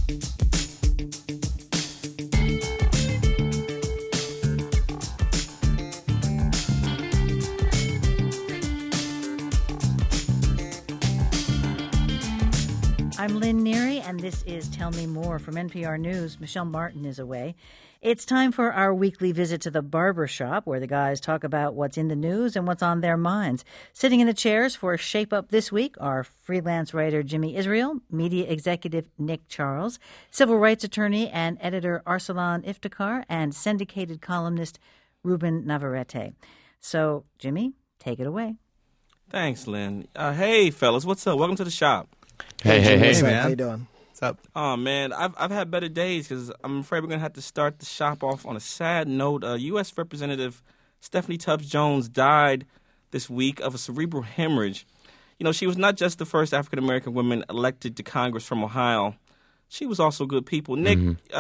I'm Lynn Neary, and this is Tell Me More from NPR News. Michelle Martin is away. It's time for our weekly visit to the barber shop, where the guys talk about what's in the news and what's on their minds. Sitting in the chairs for Shape Up this week are freelance writer Jimmy Israel, media executive Nick Charles, civil rights attorney and editor Arsalan Iftikhar, and syndicated columnist Ruben Navarrete. So, Jimmy, take it away. Thanks, Lynn. Hey, fellas, what's up? Welcome to the shop. Hey, man. How you doing? What's up? Oh, man, I've had better days because I'm afraid we're going to have to start the shop off on a sad note. U.S. Representative Stephanie Tubbs Jones died this week of a cerebral hemorrhage. You know, she was not just the first African-American woman elected to Congress from Ohio. She was also good people. Nick,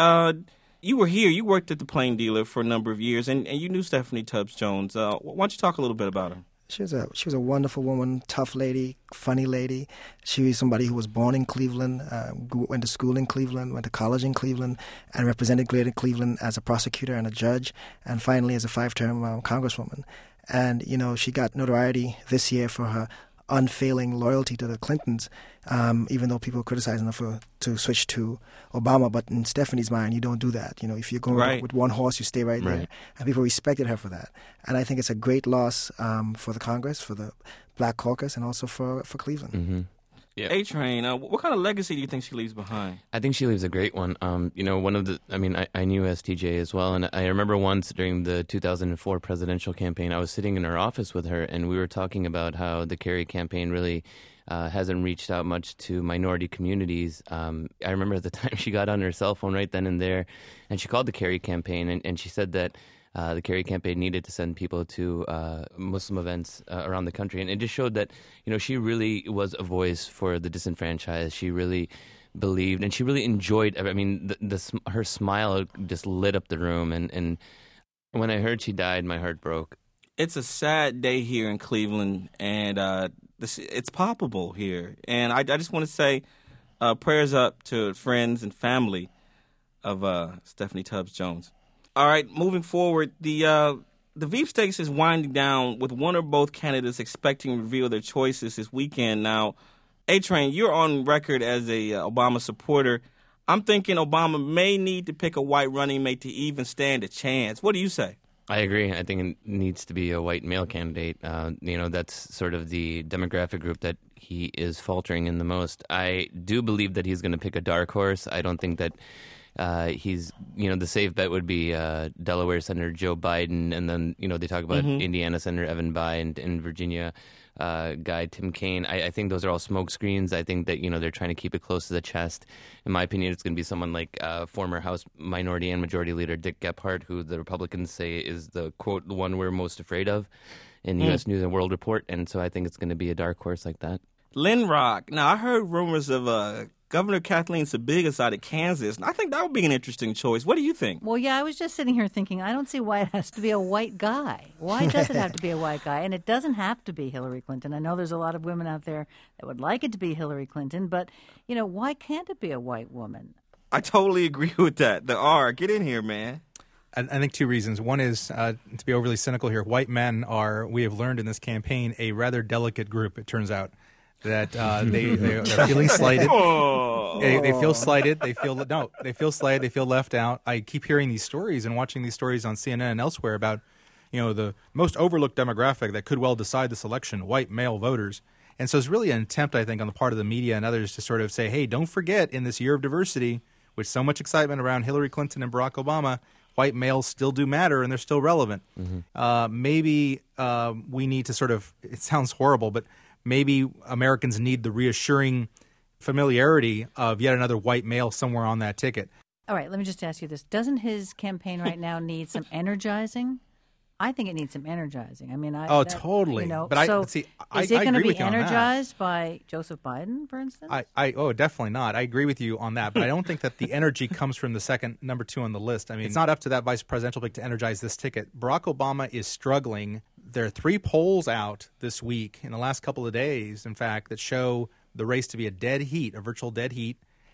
you were here. You worked at the Plain Dealer for a number of years, and you knew Stephanie Tubbs Jones. Why don't you talk a little bit about her? She was a wonderful woman, tough lady, funny lady. She was somebody who was born in Cleveland, went to school in Cleveland, went to college in Cleveland, and represented Greater Cleveland as a prosecutor and a judge, and finally as a 5-term congresswoman. And, you know, she got notoriety this year for her unfailing loyalty to the Clintons, even though people were criticizing her to switch to Obama. But in Stephanie's mind, you don't do that. You know, if you're going with one horse, you stay right there. And people respected her for that. And I think it's a great loss for the Congress, for the Black Caucus, and also for Cleveland. Mm-hmm. Yeah. A-Train, what kind of legacy do you think she leaves behind? I think she leaves a great one. You know, I knew STJ as well, and I remember once during the 2004 presidential campaign, I was sitting in her office with her, and we were talking about how the Kerry campaign really hasn't reached out much to minority communities. I remember at the time she got on her cell phone right then and there, and she called the Kerry campaign, and she said that the Kerry campaign needed to send people to Muslim events around the country. And it just showed that, you know, she really was a voice for the disenfranchised. She really believed, and she really enjoyed, I mean, her smile just lit up the room. And when I heard she died, my heart broke. It's a sad day here in Cleveland, and it's palpable here. And I just want to say prayers up to friends and family of Stephanie Tubbs Jones. All right, moving forward, the Veep Stakes is winding down with one or both candidates expecting to reveal their choices this weekend. Now, A-Train, you're on record as a Obama supporter. I'm thinking Obama may need to pick a white running mate to even stand a chance. What do you say? I agree. I think it needs to be a white male candidate. You know, that's sort of the demographic group that he is faltering in the most. I do believe that he's going to pick a dark horse. I don't think that the safe bet would be Delaware Senator Joe Biden, and then, you know, they talk about Indiana Senator Evan Bayh and Virginia guy Tim Kaine. I think those are all smoke screens. I think that, you know, they're trying to keep it close to the chest. In my opinion, it's going to be someone like former House Minority and Majority Leader Dick Gephardt, who the Republicans say is the, quote, the one we're most afraid of in the U.S. News and World Report. And so I think it's going to be a dark horse like that. Lynrock. Now, I heard rumors of Governor Kathleen Sebelius out of Kansas. I think that would be an interesting choice. What do you think? Well, yeah, I was just sitting here thinking, I don't see why it has to be a white guy. Why does it have to be a white guy? And it doesn't have to be Hillary Clinton. I know there's a lot of women out there that would like it to be Hillary Clinton, but, you know, why can't it be a white woman? I totally agree with that. The R, get in here, man. I think two reasons. One is, to be overly cynical here, white men are, we have learned in this campaign, a rather delicate group, it turns out. That they're feeling slighted. They feel slighted. They feel slighted. They feel left out. I keep hearing these stories and watching these stories on CNN and elsewhere about, you know, the most overlooked demographic that could well decide this election, white male voters. And so it's really an attempt, I think, on the part of the media and others to sort of say, hey, don't forget, in this year of diversity, with so much excitement around Hillary Clinton and Barack Obama, white males still do matter and they're still relevant. Maybe we need to sort of, it sounds horrible, but maybe Americans need the reassuring familiarity of yet another white male somewhere on that ticket. All right, let me just ask you this. Doesn't his campaign right now need some energizing? I think it needs some energizing. I mean, totally. You know, but so is it going to be energized by Joseph Biden, for instance? Definitely not. I agree with you on that, but I don't think that the energy comes from the second number 2 on the list. I mean, it's not up to that vice presidential pick to energize this ticket. Barack Obama is struggling. There are 3 polls out this week, in the last couple of days, in fact, that show the race to be a dead heat, a virtual dead heat.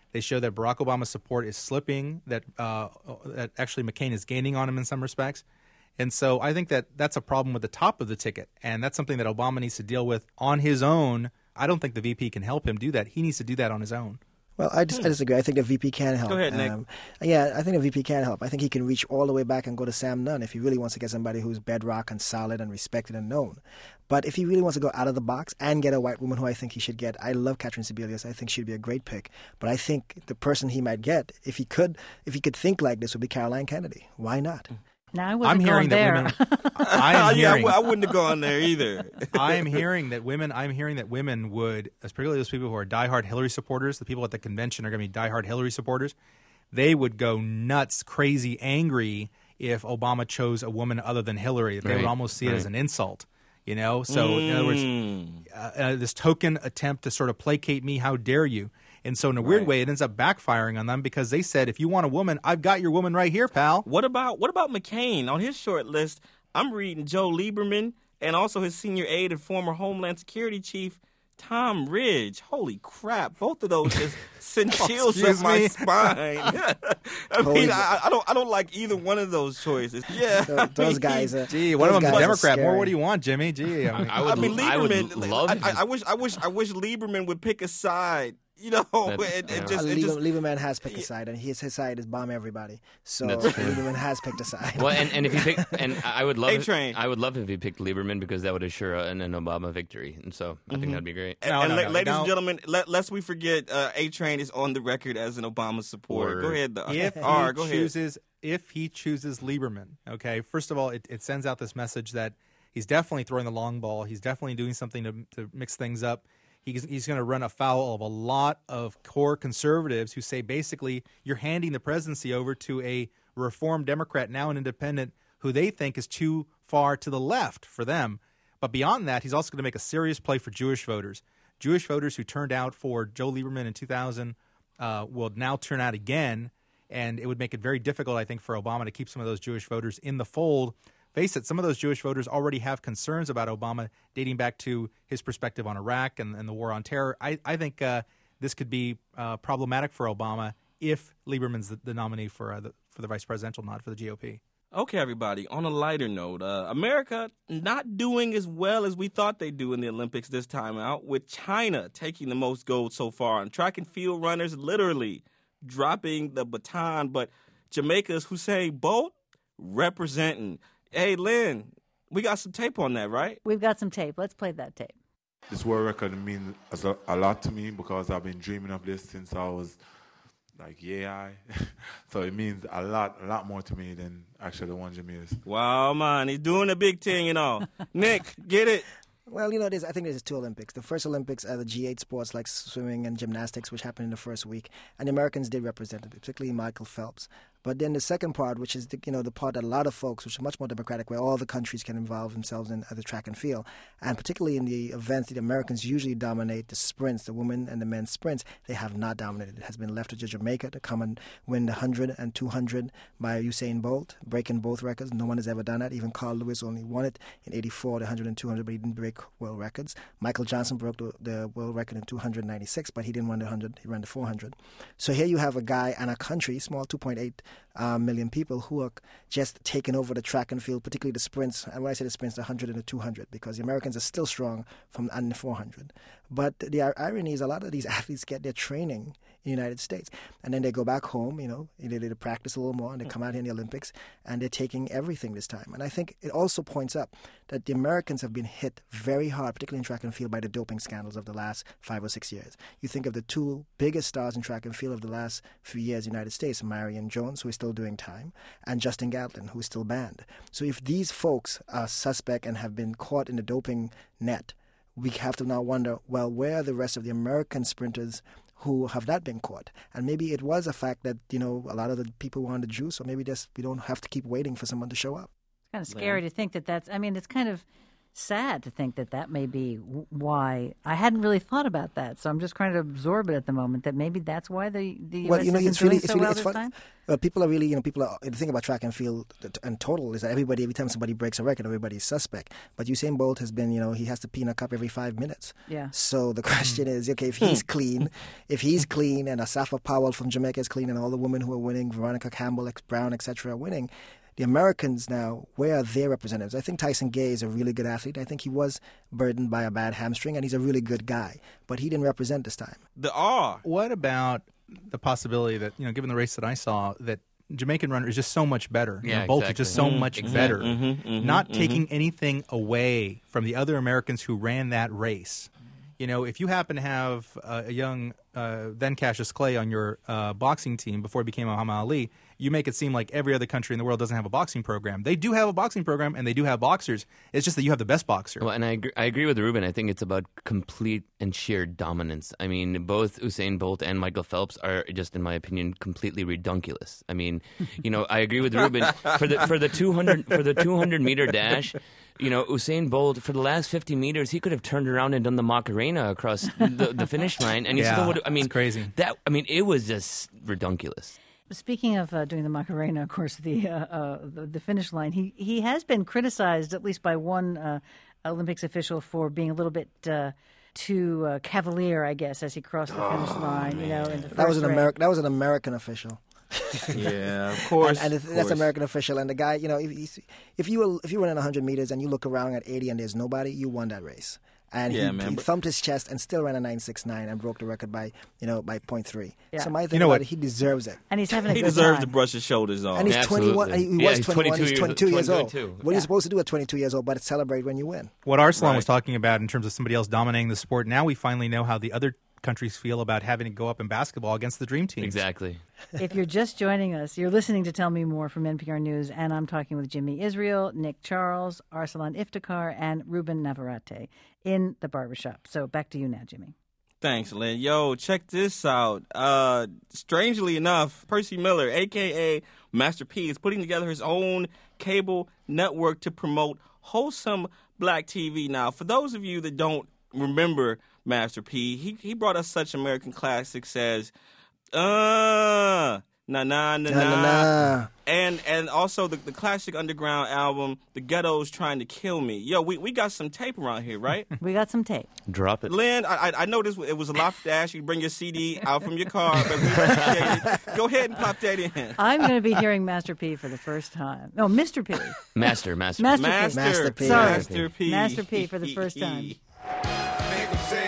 They show that Barack Obama's support is slipping, that actually McCain is gaining on him in some respects. And so I think that that's a problem with the top of the ticket, and that's something that Obama needs to deal with on his own. I don't think the VP can help him do that. He needs to do that on his own. Well, I disagree. I think the VP can help. Go ahead, Nick. Yeah, I think the VP can help. I think he can reach all the way back and go to Sam Nunn if he really wants to get somebody who's bedrock and solid and respected and known. But if he really wants to go out of the box and get a white woman who I think he should get, I love Catherine Sebelius. I think she'd be a great pick. But I think the person he might get, if he could think like this, would be Caroline Kennedy. Why not? No, I wasn't going there. I wouldn't have gone there either. I'm hearing that women would, particularly those people who are diehard Hillary supporters, the people at the convention are going to be diehard Hillary supporters. They would go nuts, crazy, angry if Obama chose a woman other than Hillary. They would almost see it as an insult. So in other words, this token attempt to sort of placate me, how dare you? And so in a weird way, it ends up backfiring on them because they said, if you want a woman, I've got your woman right here, pal. What about McCain? On his short list, I'm reading Joe Lieberman and also his senior aide and former Homeland Security Chief, Tom Ridge. Holy crap. Both of those just send chills up my spine. I don't like either one of those choices. Yeah. Those guys. Gee, one of them's a Democrat. More, what do you want, Jimmy? Gee, Lieberman. I would love I wish Lieberman would pick a side. Lieberman has picked a side, and his side is bomb everybody. So Lieberman has picked a side. Well, and if he picked, and I would love, I would love if he picked Lieberman because that would assure an Obama victory, and so I think that'd be great. Ladies and gentlemen, lest we forget, A-Train is on the record as an Obama supporter. Go ahead, If he chooses Lieberman, okay. First of all, it sends out this message that he's definitely throwing the long ball. He's definitely doing something to mix things up. He's going to run afoul of a lot of core conservatives who say basically you're handing the presidency over to a reformed Democrat, now an independent, who they think is too far to the left for them. But beyond that, he's also going to make a serious play for Jewish voters. Jewish voters who turned out for Joe Lieberman in 2000 will now turn out again, and it would make it very difficult, I think, for Obama to keep some of those Jewish voters in the fold. Face it, some of those Jewish voters already have concerns about Obama dating back to his perspective on Iraq and the war on terror. I think this could be problematic for Obama if Lieberman's the nominee for the vice presidential nod for the GOP. Okay, everybody, on a lighter note, America not doing as well as we thought they'd do in the Olympics this time out, with China taking the most gold so far, and track and field runners literally dropping the baton, but Jamaica's Usain Bolt representing. Hey, Lynn, we got some tape on that, right? We've got some tape. Let's play that tape. This world record means a lot to me because I've been dreaming of this since I was so it means a lot more to me than actually the one Jimmy is. Wow, man, he's doing a big thing, Nick, get it? Well, I think there's two Olympics. The first Olympics are the G8 sports like swimming and gymnastics, which happened in the first week, and the Americans did represent it, particularly Michael Phelps. But then the second part, which is the part that a lot of folks, which is much more democratic, where all the countries can involve themselves in the track and field, and particularly in the events that the Americans usually dominate, the sprints, the women and the men's sprints, they have not dominated. It has been left to Jamaica to come and win the 100 and 200 by Usain Bolt, breaking both records. No one has ever done that. Even Carl Lewis only won it in '84, the 100 and 200, but he didn't break world records. Michael Johnson broke the world record in 296, but he didn't run the 100. He ran the 400. So here you have a guy and a country, small 2.8 million people, who are just taking over the track and field, particularly the sprints. And when I say the sprints, the 100 and the 200, because the Americans are still strong on the 400. But the irony is a lot of these athletes get their training in the United States, and then they go back home, they practice a little more, and they come out here in the Olympics, and they're taking everything this time. And I think it also points up that the Americans have been hit very hard, particularly in track and field, by the doping scandals of the last 5 or 6 years. You think of the two biggest stars in track and field of the last few years in the United States, Marion Jones, who is still doing time, and Justin Gatlin, who is still banned. So if these folks are suspect and have been caught in the doping net, we have to now wonder, well, where are the rest of the American sprinters who have not been caught? And maybe it was a fact that, a lot of the people were on the juice, or maybe we don't have to keep waiting for someone to show up. It's kind of scary to think that's, it's kind of sad to think that may be why. I hadn't really thought about that, so I'm just trying to absorb it at the moment. That maybe that's why the Well, U.S. it's really this fun. time. People are really, the thing about track and field and total is that every time somebody breaks a record, everybody's suspect. But Usain Bolt has been, he has to pee in a cup every 5 minutes. Yeah. So the question is, okay, if he's clean, and Asafa Powell from Jamaica is clean, and all the women who are winning, Veronica Campbell, Brown, etc., are winning. The Americans now, where are their representatives? I think Tyson Gay is a really good athlete. I think he was burdened by a bad hamstring, and he's a really good guy. But he didn't represent this time. The R. What about the possibility that, given the race that I saw, that Jamaican runner is just so much better. Yeah, Bolt exactly. is just so much better. Not taking anything away from the other Americans who ran that race. If you happen to have a young then Cassius Clay on your boxing team before he became Muhammad Ali, you make it seem like every other country in the world doesn't have a boxing program. They do have a boxing program, and they do have boxers. It's just that you have the best boxer. Well, and I agree with Ruben. I think it's about complete and sheer dominance. I mean, both Usain Bolt and Michael Phelps are just, in my opinion, completely redunculous. I mean, I agree with Ruben for the 200 meter dash. Usain Bolt, for the last 50 meters, he could have turned around and done the Macarena across the finish line, and he still would. I mean, it's crazy. It was just redunculous. Speaking of doing the Macarena, of course, the finish line, he has been criticized, at least by one Olympics official, for being a little bit too cavalier, I guess, as he crossed the finish line. In the first That was race. That was an American official. Yeah, of course. And of that's course. an American official. And the guy, if you run 100 meters and you look around at 80 and there's nobody, you won that race. And he thumped his chest and still ran a 9.69 and broke the record by 0.3. Yeah. So my thing about it, he deserves it. And he's having a He good deserves time. to brush his shoulders off. And he's Absolutely. 21. He Yeah, was he's 21. He's 22 years old. too. What are you supposed to do at 22 years old but celebrate when you win? What Arsalan Right. was talking about in terms of somebody else dominating the sport, now we finally know how the other countries feel about having to go up in basketball against the dream team. Exactly. If you're just joining us, you're listening to Tell Me More from NPR News, and I'm talking with Jimmy Israel, Nick Charles, Arsalan Iftikhar, and Ruben Navarrete in the barbershop. So back to you now, Jimmy. Thanks, Lynn. Yo, check this out. Strangely enough, Percy Miller, a.k.a. Master P, is putting together his own cable network to promote wholesome black TV. Now, for those of you that don't remember Master P, he brought us such American classics as Na Na Na Na, and also the classic underground album, The Ghetto's Trying to Kill Me. Yo, we got some tape around here, right? We got some tape. Drop it. Lynn, I know it was a lot to ask you to bring your CD out from your car, but we appreciate it. Go ahead and pop that in. I'm going to be hearing Master P for the first time. No, Mr. P. Master. Master P. Master P. Sorry. Master P. Master P for the first time. Make 'em say,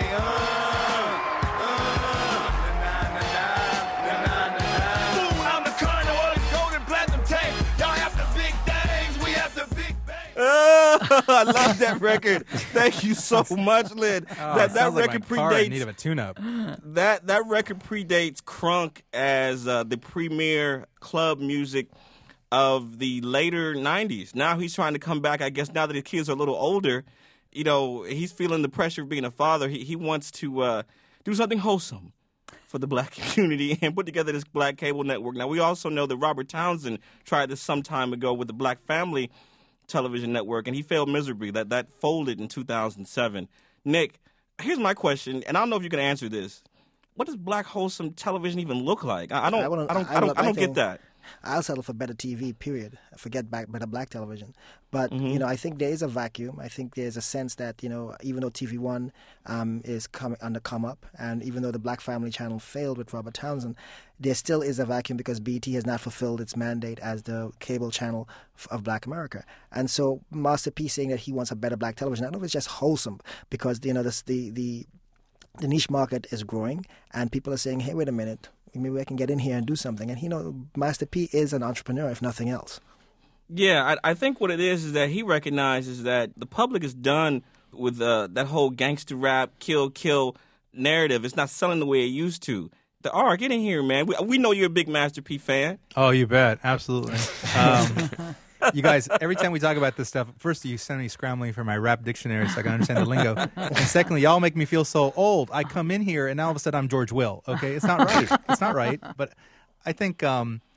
I'm the Colonel of the Golden Platinum tape. Y'all have the big things, we have the big bangs. I love that record. Thank you so much, Lynn. That Sounds like record my car in need predates of a tune-up. that record predates crunk as the premier club music of the later 90s. Now he's trying to come back, I guess, now that his kids are a little older. He's feeling the pressure of being a father. He wants to do something wholesome for the black community and put together this black cable network. Now, we also know that Robert Townsend tried this some time ago with the Black Family television network, and he failed miserably. That folded in 2007. Nick, here's my question, and I don't know if you can answer this. What does black wholesome television even look like? I don't get that. I'll settle for better TV, period. Forget better black television. But, I think there is a vacuum. I think there's a sense that, even though TV One is on the come up, and even though the Black Family Channel failed with Robert Townsend, there still is a vacuum because BT has not fulfilled its mandate as the cable channel of Black America. And so Master P saying that he wants a better black television, I don't know if it's just wholesome because, the niche market is growing and people are saying, hey, wait a minute, maybe I can get in here and do something. And, Master P is an entrepreneur, if nothing else. Yeah, I think what it is that he recognizes that the public is done with that whole gangster rap, kill narrative. It's not selling the way it used to. The R, get in here, man. We know you're a big Master P fan. Oh, you bet. Absolutely. You guys, every time we talk about this stuff, first you send me scrambling for my rap dictionary so I can understand the lingo. And secondly, y'all make me feel so old. I come in here and now all of a sudden I'm George Will. Okay, it's not right. It's not right. But I think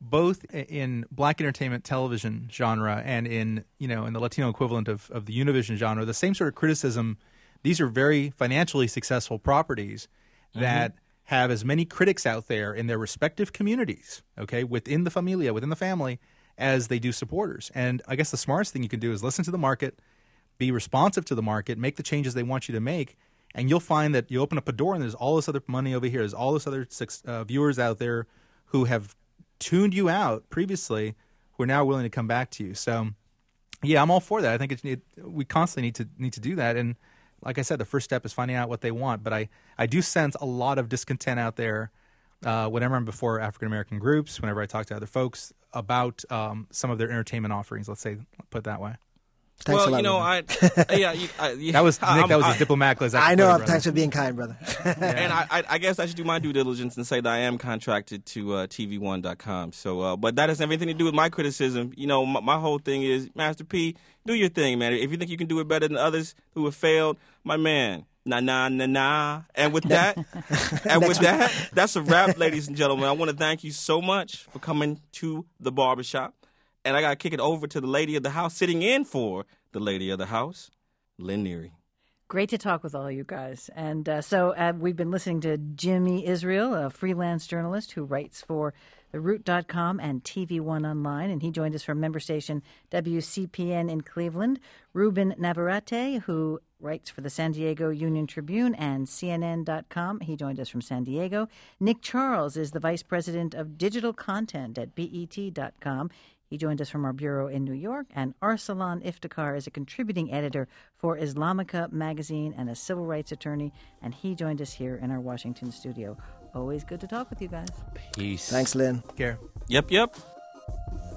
both in black entertainment television genre and in the Latino equivalent of the Univision genre, the same sort of criticism. These are very financially successful properties that have as many critics out there in their respective communities, okay, within the familia, within the family, as they do supporters. And I guess the smartest thing you can do is listen to the market, be responsive to the market, make the changes they want you to make, and you'll find that you open up a door and there's all this other money over here. There's all this other viewers out there who have tuned you out previously who are now willing to come back to you. So, yeah, I'm all for that. I think we constantly need to do that. And like I said, the first step is finding out what they want. But I do sense a lot of discontent out there whenever I'm before African-American groups, whenever I talk to other folks about some of their entertainment offerings, let's say, put it that way. Thanks a lot, that was Nick. That was a diplomat. I know. Thanks for being kind, brother. And I guess I should do my due diligence and say that I am contracted to TV1.com. So, but that has everything to do with my criticism. My whole thing is, Master P, do your thing, man. If you think you can do it better than others who have failed, my man. Nah. And with that, that's a wrap, ladies and gentlemen. I want to thank you so much for coming to the barbershop. And I got to kick it over to the lady of the house, sitting in for the lady of the house, Lynn Neary. Great to talk with all you guys. And so we've been listening to Jimmy Israel, a freelance journalist who writes for TheRoot.com and TV1 Online. And he joined us from member station WCPN in Cleveland. Ruben Navarrete, who writes for the San Diego Union Tribune and CNN.com. He joined us from San Diego. Nick Charles is the vice president of digital content at BET.com. He joined us from our bureau in New York, and Arsalan Iftikhar is a contributing editor for Islamica magazine and a civil rights attorney, and he joined us here in our Washington studio. Always good to talk with you guys. Peace. Thanks, Lynn. Take care. Yep.